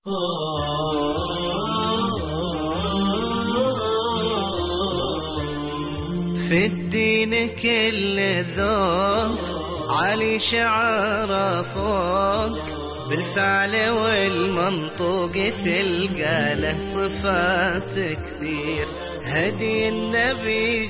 في الدين كل ذوق علي شعر فوق، بالفعل والمنطوق تلقى له صفات كثير. هدي النبي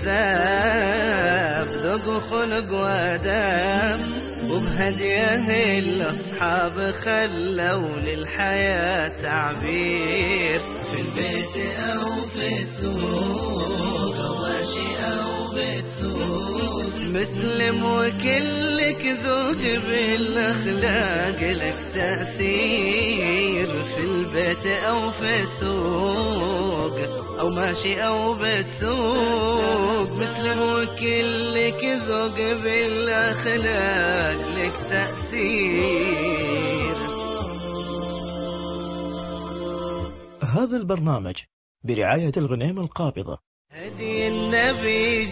جذاب ذوق وخلق واداب، وبهديه الأصحاب خلوا للحياة تعبير. في البيت أو في السوق أو ماشي أو بالسوق، مسلم وكلك زوج بالأخلاق لك تأثير. في البيت أو في السوق أو ماشي أو بالسوق، مسلم وكلك زوج بالأخلاق لك تأثير. هذا البرنامج برعاية الغنيم القابضة. هدي النبي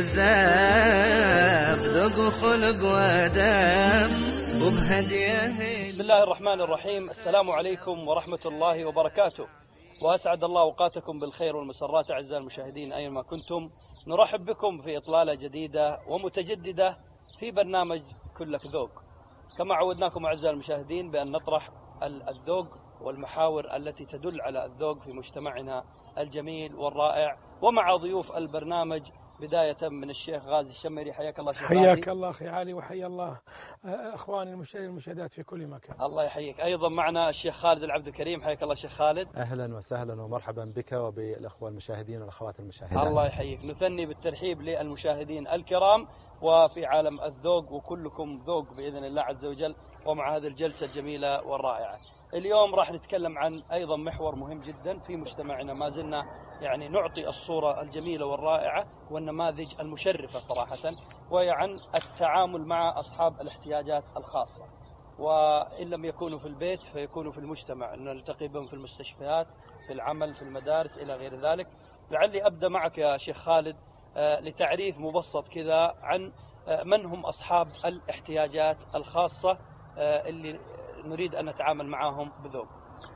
جذاب ذوق خلق واداب، وبهديه. بسم الله الرحمن الرحيم. السلام عليكم ورحمة الله وبركاته، وأسعد الله أوقاتكم بالخير والمسرات أعزائي المشاهدين أينما كنتم. نرحب بكم في إطلالة جديدة ومتجددة في برنامج كلك ذوق. كما عودناكم أعزائي المشاهدين بأن نطرح الذوق والمحاور التي تدل على الذوق في مجتمعنا الجميل والرائع، ومع ضيوف البرنامج بداية من الشيخ غازي الشمري. حياك الله شيخ غازي. حياك الله أخي علي، وحيا الله أخواني المشاهدات في كل مكان. الله يحييك. أيضا معنا الشيخ خالد العبد الكريم. حياك الله شيخ خالد. أهلا وسهلا ومرحبا بك وبالأخوة المشاهدين والأخوات المشاهدات. الله يحييك. نثني بالترحيب للمشاهدين الكرام وفي عالم الذوق، وكلكم ذوق بإذن الله عز وجل، ومع هذه الجلسة الجميلة والرائعة. اليوم راح نتكلم عن أيضا محور مهم جدا في مجتمعنا. ما زلنا يعني نعطي الصورة الجميلة والرائعة والنماذج المشرفة صراحة، وهي عن التعامل مع أصحاب الاحتياجات الخاصة، وإن لم يكونوا في البيت فيكونوا في المجتمع، نلتقي بهم في المستشفيات، في العمل، في المدارس إلى غير ذلك. لعلي أبدأ معك يا شيخ خالد لتعريف مبسط كذا عن من هم أصحاب الاحتياجات الخاصة اللي نريد أن نتعامل معهم بذوق.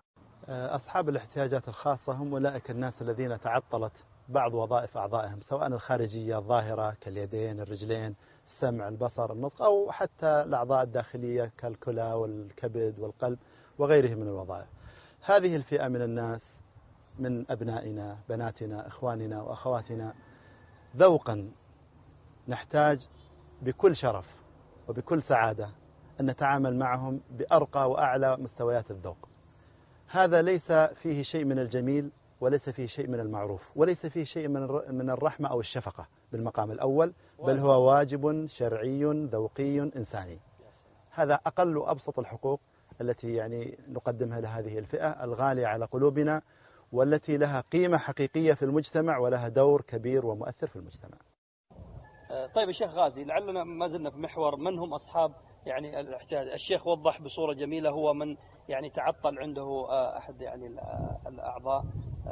أصحاب الاحتياجات الخاصة هم أولئك الناس الذين تعطلت بعض وظائف أعضائهم، سواء الخارجية الظاهرة كاليدين، الرجلين، السمع، البصر، النطق، أو حتى الأعضاء الداخلية كالكلى والكبد والقلب وغيره من الوظائف. هذه الفئة من الناس، من أبنائنا، بناتنا، إخواننا وأخواتنا، ذوقا نحتاج بكل شرف وبكل سعادة أن نتعامل معهم بأرقى وأعلى مستويات الذوق. هذا ليس فيه شيء من الجميل، وليس فيه شيء من المعروف، وليس فيه شيء من الرحمة أو الشفقة بالمقام الأول، بل هو واجب شرعي ذوقي إنساني. هذا أقل وأبسط الحقوق التي يعني نقدمها لهذه الفئة الغالية على قلوبنا، والتي لها قيمة حقيقية في المجتمع ولها دور كبير ومؤثر في المجتمع. طيب الشيخ غازي، لعلنا ما زلنا في محور من هم أصحاب يعني الاحتياج. الشيخ وضح بصورة جميلة، هو من يعني تعطل عنده أحد يعني الأعضاء،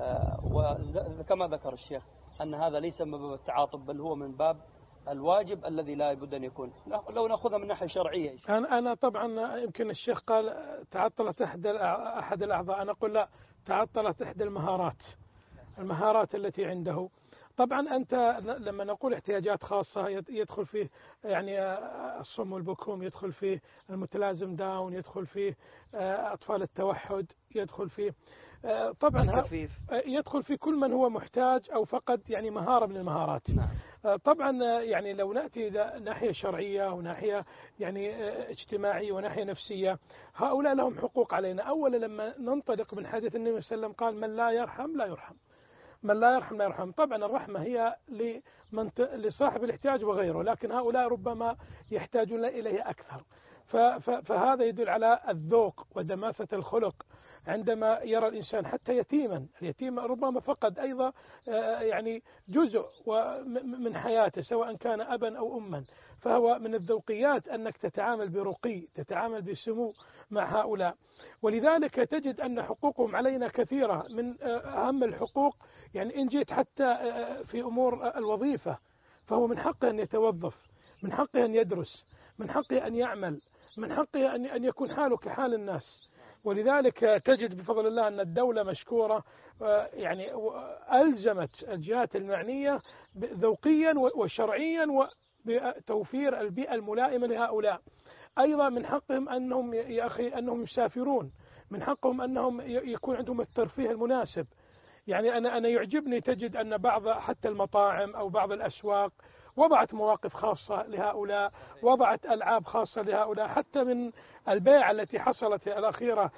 وكما ذكر الشيخ أن هذا ليس من باب التعاطف، بل هو من باب الواجب الذي لا بد أن يكون. لو نأخذها من ناحية شرعية. أنا طبعا يمكن الشيخ قال تعطلت أحد الأعضاء، أنا أقول لا، تعطلت إحدى المهارات التي عنده. طبعا أنت لما نقول احتياجات خاصة يدخل فيه يعني الصم والبكم، يدخل فيه المتلازم داون، يدخل فيه أطفال التوحد، يدخل فيه طبعا يدخل في كل من هو محتاج أو فقد يعني مهارة من المهارات. طبعا يعني لو نأتي إلى ناحية شرعية وناحية يعني اجتماعية وناحية نفسية، هؤلاء لهم حقوق علينا. أولا لما ننطلق من حديث النبي صلى الله عليه وسلم قال من لا يرحم لا يرحم، من لا يرحم لا يرحم. طبعا الرحمة هي لصاحب الاحتياج وغيره، لكن هؤلاء ربما يحتاجون إليه أكثر. فهذا يدل على الذوق ودماسة الخلق. عندما يرى الإنسان حتى اليتيم ربما فقد أيضا يعني جزء من حياته، سواء كان أبا أو أما، فهو من الذوقيات أنك تتعامل برقي، تتعامل بسمو مع هؤلاء. ولذلك تجد أن حقوقهم علينا كثيرة. من أهم الحقوق يعني إن جيت حتى في أمور الوظيفة، فهو من حقه أن يتوظف، من حقه أن يدرس، من حقه أن يعمل، من حقه أن يكون حاله كحال الناس. ولذلك تجد بفضل الله أن الدولة مشكورة يعني ألزمت الجهات المعنية ذوقيا وشرعيا وبتوفير البيئة الملائمة لهؤلاء. أيضا من حقهم أنهم يا أخي أنهم يسافرون، من حقهم أنهم يكون عندهم الترفيه المناسب. يعني أنا يعجبني تجد أن بعض حتى المطاعم أو بعض الأسواق وضعت مواقف خاصة لهؤلاء، وضعت ألعاب خاصة لهؤلاء، حتى من البيع التي حصلت الأخيرة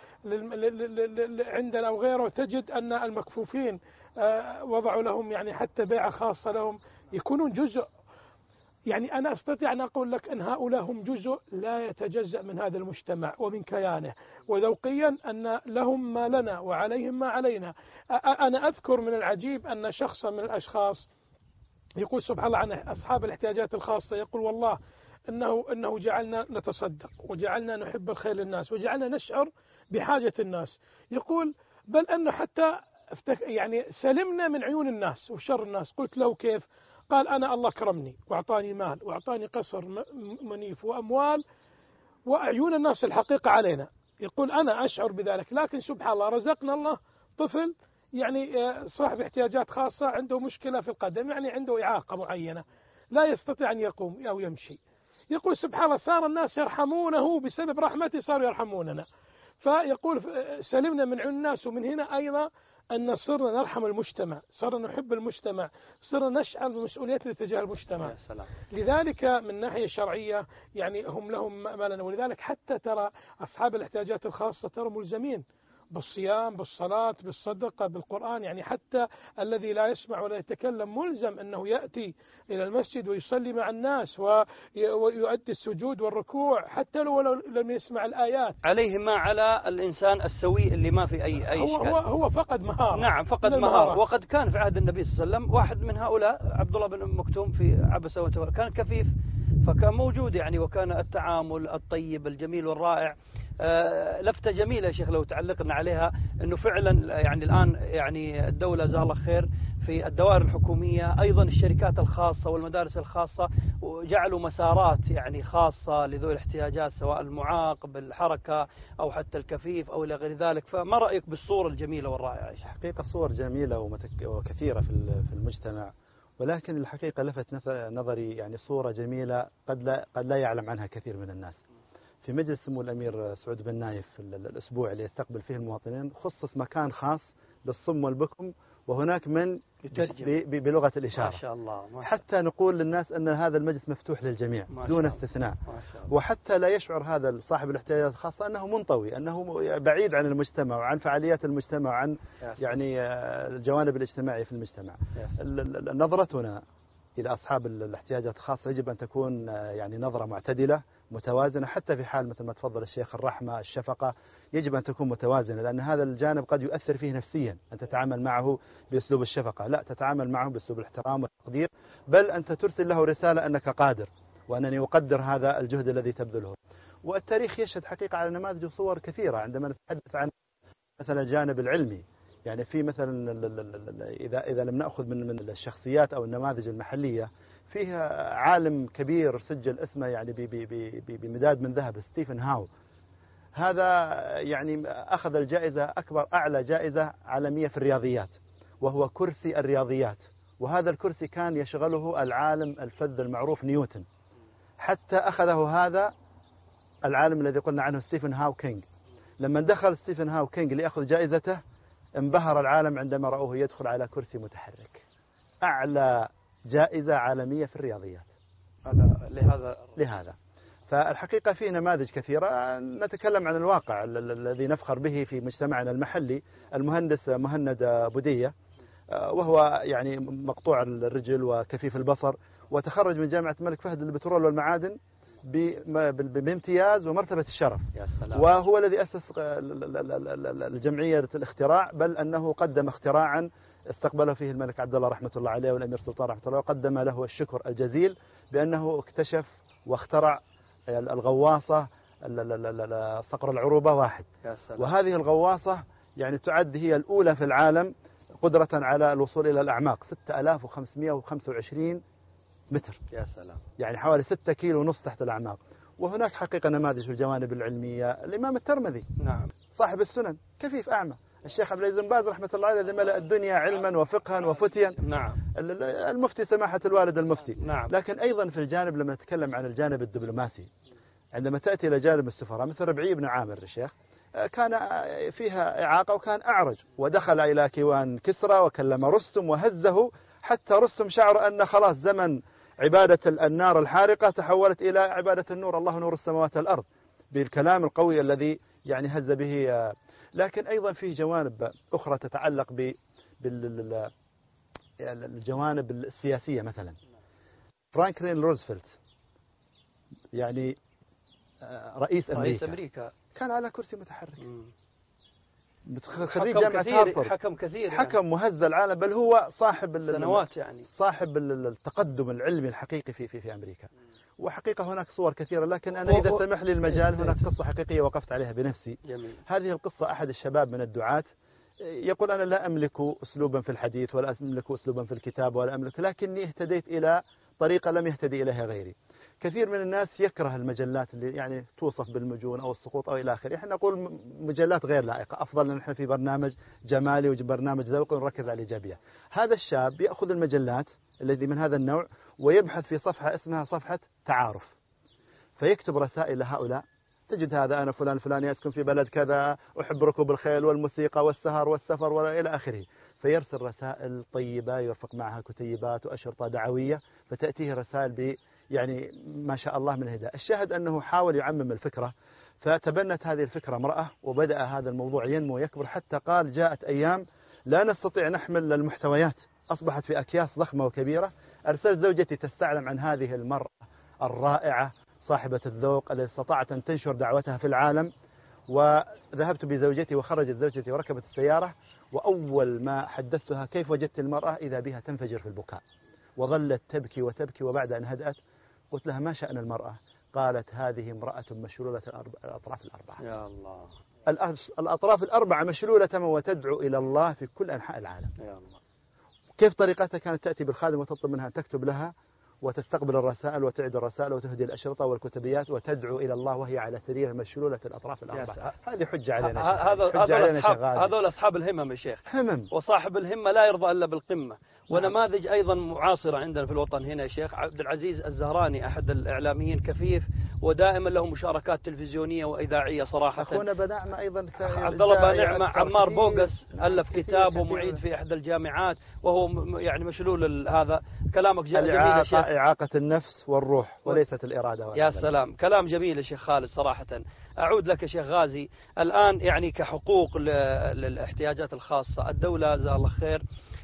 عندنا أو غيره تجد أن المكفوفين وضعوا لهم يعني حتى بيعة خاصة لهم يكونون جزء. يعني أنا أستطيع أن أقول لك أن هؤلاء هم جزء لا يتجزأ من هذا المجتمع ومن كيانه، وذوقيا أن لهم ما لنا وعليهم ما علينا. أنا أذكر من العجيب أن شخصا من الأشخاص يقول سبحان الله عن أصحاب الاحتياجات الخاصة، يقول والله إنه جعلنا نتصدق وجعلنا نحب الخير للناس وجعلنا نشعر بحاجة الناس. يقول بل أنه حتى يعني سلمنا من عيون الناس وشر الناس. قلت له كيف؟ قال أنا الله كرمني وأعطاني مال وأعطاني قصر منيف وأموال وعيون الناس الحقيقة علينا. يقول أنا أشعر بذلك، لكن سبحان الله رزقنا الله طفل يعني صاحب احتياجات خاصة عنده مشكلة في القدم، يعني عنده إعاقة معينة لا يستطيع أن يقوم أو يمشي. يقول سبحان الله صار الناس يرحمونه بسبب رحمته، صاروا يرحموننا. فيقول سلمنا من عيون الناس. ومن هنا أيضا أن صرنا نرحم المجتمع، صرنا نحب المجتمع، صرنا نشعر بمسؤوليتنا تجاه المجتمع. لذلك من ناحية شرعية يعني هم لهم مالنا. ولذلك حتى ترى أصحاب الاحتياجات الخاصة ترى ملزمين بالصيام بالصلاة بالصدقة بالقرآن. يعني حتى الذي لا يسمع ولا يتكلم ملزم أنه يأتي إلى المسجد ويصلي مع الناس ويؤدي السجود والركوع حتى لو لم يسمع الآيات. عليه ما على الإنسان السوي اللي ما في أي إشكال. هو فقد مهارة. نعم فقد مهارة. وقد كان في عهد النبي صلى الله عليه وسلم واحد من هؤلاء عبد الله بن مكتوم في عبسة وتولى، كان كفيف فكان موجود يعني، وكان التعامل الطيب الجميل والرائع. لفتة جميلة يا شيخ لو تعلقنا عليها، أنه فعلا يعني الآن يعني الدولة جزاها الله خير في الدوائر الحكومية أيضا الشركات الخاصة والمدارس الخاصة وجعلوا مسارات يعني خاصة لذوي الاحتياجات سواء المعاق بالحركة أو حتى الكفيف أو إلى غير ذلك. فما رأيك بالصورة الجميلة والرائعة؟ حقيقة صور جميلة وكثيرة في المجتمع، ولكن الحقيقة لفت نظري يعني صورة جميلة قد لا يعلم عنها كثير من الناس. في مجلس سمو الأمير سعود بن نايف الأسبوع اللي يستقبل فيه المواطنين خصص مكان خاص للصم والبكم، وهناك من بلغة الإشارة. ما شاء الله. حتى نقول للناس أن هذا المجلس مفتوح للجميع دون استثناء. وحتى لا يشعر هذا صاحب الاحتياجات الخاصة أنه منطوي، أنه بعيد عن المجتمع وعن فعاليات المجتمع وعن يعني الجوانب الاجتماعية في المجتمع. نظرتنا إلى أصحاب الاحتياجات الخاصة يجب أن تكون يعني نظرة معتدلة متوازنة، حتى في حال مثل ما تفضل الشيخ الرحمة الشفقة يجب أن تكون متوازنة، لأن هذا الجانب قد يؤثر فيه نفسيا. أن تتعامل معه بأسلوب الشفقة، لا، تتعامل معه بأسلوب الاحترام والتقدير، بل أنت ترسل له رسالة أنك قادر وأنني أقدر هذا الجهد الذي تبذله. والتاريخ يشهد حقيقة على نماذج وصور كثيرة. عندما نتحدث عن مثلا الجانب العلمي، يعني في مثلا إذا لم نأخذ من الشخصيات أو النماذج المحلية، فيها عالم كبير سجل اسمه يعني بمداد من ذهب، ستيفن هاو. هذا يعني أخذ الجائزة أعلى جائزة عالمية في الرياضيات، وهو كرسي الرياضيات. وهذا الكرسي كان يشغله العالم الفذ المعروف نيوتن، حتى أخذه هذا العالم الذي قلنا عنه ستيفن هاو كينج. لما دخل ستيفن هاو كينج ليأخذ جائزته انبهر العالم عندما رأوه يدخل على كرسي متحرك، أعلى جائزة عالمية في الرياضيات. لهذا فالحقيقة فيه نماذج كثيرة. نتكلم عن الواقع الذي نفخر به في مجتمعنا المحلي. المهندس مهند بودية، وهو يعني مقطوع الرجل وكفيف البصر، وتخرج من جامعة الملك فهد للبترول والمعادن بامتياز ومرتبة الشرف. وهو الذي أسس الجمعية الاختراع، بل أنه قدم اختراعا استقبله فيه الملك عبد الله رحمة الله عليه والأمير سلطان رحمة الله، وقدم له الشكر الجزيل بأنه اكتشف واخترع الغواصة صقر العروبة 1. وهذه الغواصة يعني تعد هي الأولى في العالم قدرة على الوصول إلى الأعماق 6525 متر. يا سلام. يعني حوالي 6 كيلو ونص تحت الأعماق. وهناك حقيقة نماذج في الجوانب العلمية. الإمام الترمذي نعم صاحب السنن كفيف أعمى. الشيخ عبد العزيز بن باز رحمة الله عليه الذي ملأ الدنيا علما وفقها وفتيا. نعم. المفتي سماحة الوالد المفتي. نعم. لكن أيضا في الجانب لما نتكلم عن الجانب الدبلوماسي، عندما تأتي إلى جانب السفراء مثل ربعي بن عامر الشيخ، كان فيها إعاقة وكان أعرج، ودخل إلى كيوان كسرى وكلم رستم وهزه حتى رستم شعر أن خلاص زمن عبادة النار الحارقة تحولت إلى عبادة النور، الله نور السماوات والأرض، بالكلام القوي الذي يعني هز به. لكن أيضا في جوانب أخرى تتعلق بالجوانب السياسية. مثلا فرانكلين روزفلت يعني رئيس أمريكا كان على كرسي متحرك، خريج جامعة هارفارد، حكم وهز العالم، بل هو صاحب سنوات يعني صاحب التقدم العلمي الحقيقي في أمريكا. وحقيقة هناك صور كثيرة، لكن أنا إذا سمح لي المجال هناك قصة حقيقية وقفت عليها بنفسي. جميل. هذه القصة أحد الشباب من الدعاة يقول أنا لا أملك أسلوبا في الحديث ولا أملك أسلوبا في الكتاب ولا أملك، لكني اهتديت إلى طريقة لم يهتدي إليها غيري. كثير من الناس يكره المجلات اللي يعني توصف بالمجون أو السقوط أو إلى آخره. إحنا نقول مجلات غير لائقة، أفضل أن نحن في برنامج جمالي وبرنامج ذوقي ونركز على الإيجابية. هذا الشاب يأخذ المجلات التي من هذا النوع ويبحث في صفحة اسمها صفحة تعارف، فيكتب رسائل لهؤلاء، تجد هذا أنا فلان الفلاني أسكن في بلد كذا، أحب ركوب الخيل والموسيقى والسهر والسفر وإلى آخره، فيرسل رسائل طيبة يرفق معها كتيبات وأشرطة دعوية، فتأتيه رسائل يعني ما شاء الله من الهداية. الشاهد أنه حاول يعمم الفكرة، فتبنت هذه الفكرة امرأة وبدأ هذا الموضوع ينمو ويكبر، حتى قال جاءت أيام لا نستطيع نحمل المحتويات، أصبحت في أكياس ضخمة وكبيرة. أرسلت زوجتي تستعلم عن هذه المرأة الرائعة صاحبة الذوق التي استطاعت أن تنشر دعوتها في العالم، وذهبت بزوجتي وخرجت زوجتي وركبت السيارة، وأول ما حدثتها كيف وجدت المرأة إذا بها تنفجر في البكاء، وظلت تبكي وتبكي. وبعد أن هدأت قلت لها ما شأن المرأة؟ قالت هذه امرأة مشلولة الأطراف الأربعة. يا الله. الأطراف الأربعة مشلولة وتدعو إلى الله في كل أنحاء العالم. يا الله. كيف طريقتها؟ كانت تأتي بالخادم وتطلب منها تكتب لها وتستقبل الرسائل وتعد الرسائل وتهدي الأشرطة والكتبيات وتدعو إلى الله وهي على سرير مشلولة الأطراف الأربعة. هذه حجة علينا. هذول أصحاب الهمم يا شيخ. همم. وصاحب الهمة لا يرضى إلا بالقمة. ونماذج أيضا معاصرة عندنا في الوطن هنا يا شيخ. عبد العزيز الزهراني أحد الإعلاميين كفيف ودائما له مشاركات تلفزيونية وإذاعية صراحة. أخونا بنعمة أيضا. عبد الله بنعمة. عمار بوغس ألف كتاب ومعيد في إحدى الجامعات وهو يعني مشلول هذا. كلامك جميل يا شيخ. إعاقة النفس والروح وليست الإرادة. يا سلام، كلام جميل يا شيخ خالد صراحة. أعود لك يا شيخ غازي الآن، يعني كحقوق للاحتياجات الخاصة، الدولة جزاها الله خير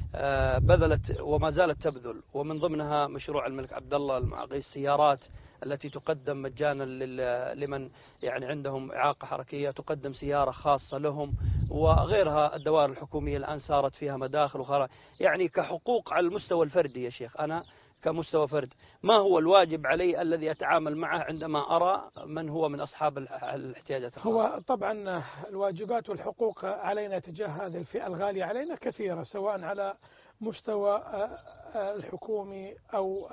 بذلت وما زالت تبذل، ومن ضمنها مشروع الملك عبد الله المعاقي، السيارات التي تقدم مجانا لمن يعني عندهم إعاقة حركية، تقدم سيارة خاصة لهم، وغيرها الدوائر الحكومية الآن صارت فيها مداخل وخرائط. يعني كحقوق على المستوى الفردي يا شيخ، أنا كمستوى فرد ما هو الواجب علي الذي أتعامل معه عندما أرى من هو من أصحاب الاحتياجات الخاصة؟ هو طبعا الواجبات والحقوق علينا تجاه هذه الفئة الغالية علينا كثيرة، سواء على مستوى الحكومي أو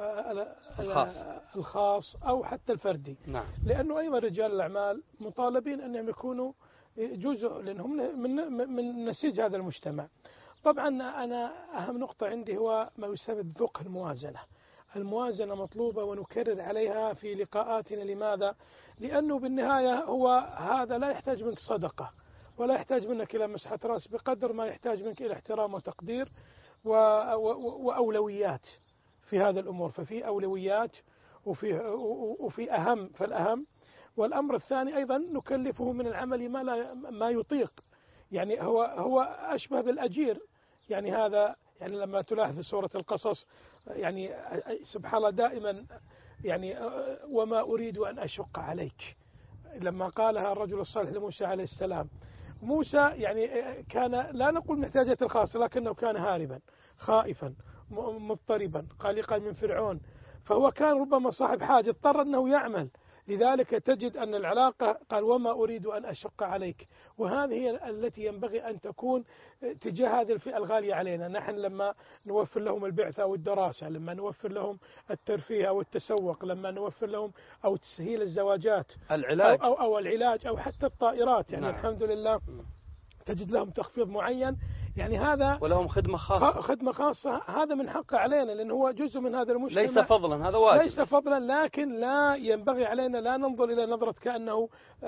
الخاص أو حتى الفردي. نعم. لأنه أيضا رجال الأعمال مطالبين أنهم يكونوا جزء، لأنهم من نسيج هذا المجتمع. طبعا أنا أهم نقطة عندي هو ما يسمى بفقه الموازنة. الموازنة مطلوبة ونكرر عليها في لقاءاتنا. لماذا؟ لأنه بالنهاية هو هذا لا يحتاج منك صدقة ولا يحتاج منك إلى مسحة رأس بقدر ما يحتاج منك إلى احترام وتقدير وأولويات في هذا الأمور. ففي أولويات وفي أهم فالأهم. والأمر الثاني أيضا نكلفه من العمل ما يطيق. يعني هو أشبه بالأجير. يعني هذا يعني لما تلاحظ في سورة القصص يعني سبحان الله دائما يعني وما أريد أن أشق عليك، لما قالها الرجل الصالح لموسى عليه السلام. موسى يعني كان لا نقول من احتياجاته الخاصة، لكنه كان هاربا خائفا مضطربا قلقا من فرعون، فهو كان ربما صاحب حاجة اضطر أنه يعمل لذلك تجد أن العلاقة قال وما أريد أن أشق عليك، وهذه هي التي ينبغي أن تكون تجاه هذه الفئة الغالية علينا. نحن لما نوفر لهم البعثة والدراسة، لما نوفر لهم الترفيه أو التسوق، لما نوفر لهم أو تسهيل الزواجات، العلاج أو العلاج أو حتى الطائرات، يعني نعم. الحمد لله تجد لهم تخفيض معين، يعني هذا ولهم خدمة خاصة. هذا من حقه علينا، لأنه هو جزء من هذا المجتمع، ليس فضلا، هذا واجب، ليس فضلا، لكن لا ينبغي علينا لا ننظر إلى نظرة كأنه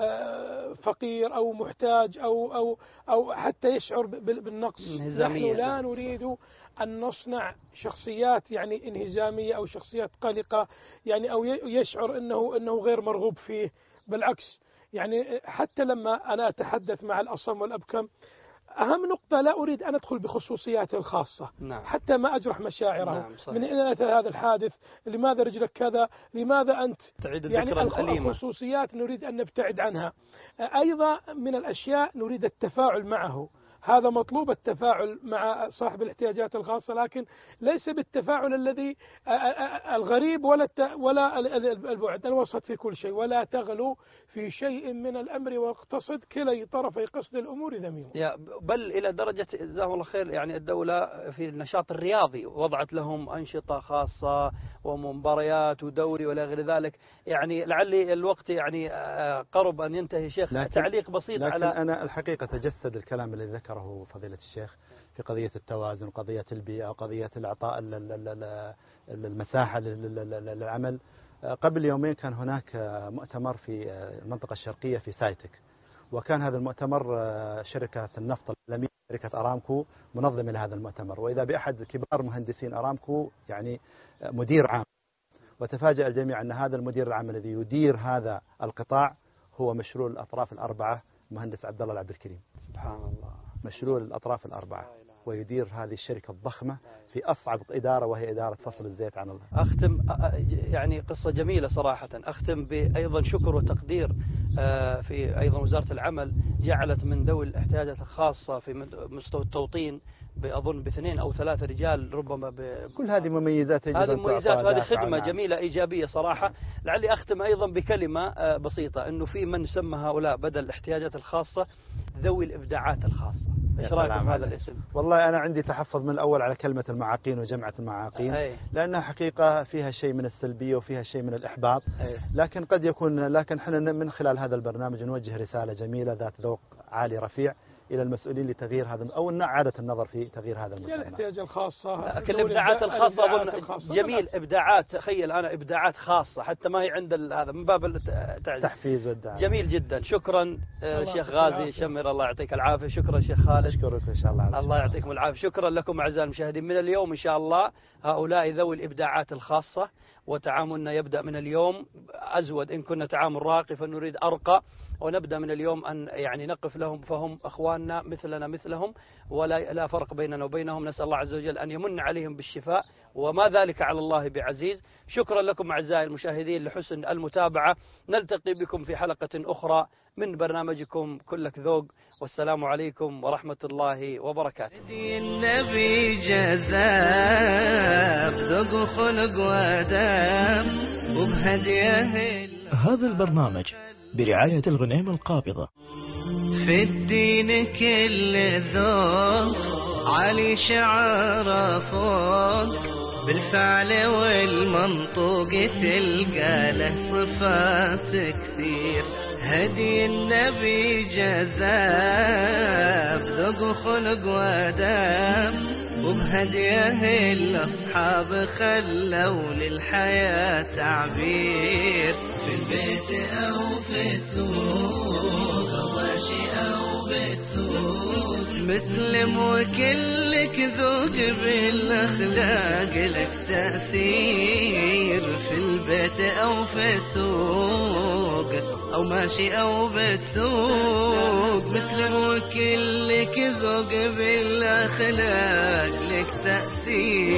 فقير أو محتاج أو حتى يشعر بالنقص. نحن لا نريد أن نصنع شخصيات يعني انهزامية أو شخصيات قلقة، يعني أو يشعر أنه غير مرغوب فيه. بالعكس، يعني حتى لما أنا أتحدث مع الأصم والأبكم، أهم نقطة لا أريد أن أدخل بخصوصياته الخاصة. نعم. حتى ما أجرح مشاعره. نعم. من أين أتى هذا الحادث؟ لماذا رجلك كذا؟ لماذا أنت؟ يعني الخصوصيات نريد أن نبتعد عنها. أيضا من الأشياء نريد التفاعل معه، هذا مطلوب، التفاعل مع صاحب الاحتياجات الخاصة، لكن ليس بالتفاعل الذي الغريب ولا البعد، الوسط في كل شيء، ولا تغلو في شيء من الأمر واقتصد كلي طرفي قصد الأمور ذميم. بل إلى درجة جزاهم الله خير، يعني الدولة في النشاط الرياضي وضعت لهم أنشطة خاصة ومباريات ودوري ولا غير ذلك. يعني لعلي الوقت يعني قرب أن ينتهي شيخ، تعليق بسيط لكن على أنا الحقيقة تجسد الكلام الذي ذكره فضيلة الشيخ في قضية التوازن، قضية البيئة، قضية الإعطاء المساحة للعمل. قبل يومين كان هناك مؤتمر في المنطقة الشرقية في سايتك، وكان هذا المؤتمر شركة النفط العالمية شركة أرامكو منظمة لهذا المؤتمر، وإذا بأحد كبار مهندسين أرامكو يعني مدير عام، وتفاجأ الجميع أن هذا المدير العام الذي يدير هذا القطاع هو مشلول الأطراف الأربعة، مهندس عبد الله العبد الكريم. سبحان الله، مشلول الأطراف الأربعة، ويدير هذه الشركة الضخمة في أصعب إدارة، وهي إدارة فصل الزيت عن الله. أختم يعني قصة جميلة صراحة، أختم بأيضا شكر وتقدير في أيضا وزارة العمل جعلت من ذوي الاحتياجات الخاصة في مستوى التوطين بأظن ب2 أو 3 رجال ربما كل هذه مميزات، هذه مميزات، وهذه خدمة جميلة إيجابية صراحة. لعلي أختم أيضا بكلمة بسيطة، أنه في من سمى هؤلاء بدل الاحتياجات الخاصة ذوي الإبداعات الخاصة. إيش رأيكم هذا الاسم؟ والله أنا عندي تحفظ من الأول على كلمة المعاقين وجمعة المعاقين، لأنها حقيقة فيها شيء من السلبية وفيها شيء من الإحباط، لكن قد يكون، لكن احنا من خلال هذا البرنامج نوجه رسالة جميلة ذات ذوق عالي رفيع إلى المسؤولين لتغيير هذا أو إعادة النظر في تغيير هذا المجتمع. الاحتياجات الخاصة، الإبداعات الخاصة أظن جميل، إبداعات، تخيل أنا إبداعات خاصة حتى ما هي عند هذا من باب التحفيز والدعم. جميل جدا، شكرا شيخ غازي شمر، الله يعطيك العافية. شكرا شيخ خالد، أشكرك إن شاء الله. الله يعطيكم العافية. شكرا لكم أعزائي المشاهدين. من اليوم إن شاء الله هؤلاء ذوي الإبداعات الخاصة، وتعاملنا يبدأ من اليوم أزود، إن كنا تعامل راقي فنريد أرقى، ونبدأ من اليوم أن يعني نقف لهم، فهم أخواننا مثلنا مثلهم، ولا فرق بيننا وبينهم. نسأل الله عز وجل أن يمن عليهم بالشفاء، وما ذلك على الله بعزيز. شكرا لكم أعزائي المشاهدين لحسن المتابعة، نلتقي بكم في حلقة أخرى من برنامجكم كلك ذوق، والسلام عليكم ورحمة الله وبركاته. النبي جزاء ذوق خلق واداب وبهديه. هذا البرنامج برعاية الغنيمة القابضة. في الدين كل ذوق علي شعر فوق، بالفعل والمنطوق تلقى له صفات كثير. هدي النبي جذاب ذوق خلق واداب، وبهديه الأصحاب خلوا للحياة تعبير. في البيت أو في السوق، ماشي أو بالسوق، مسلم وكلك ذوق بالأخلاق لك تأثير. في البيت أو في السوق، أو ماشي أو بالسوق، مسلم وكلك ذوق بالأخلاق لك تأثير.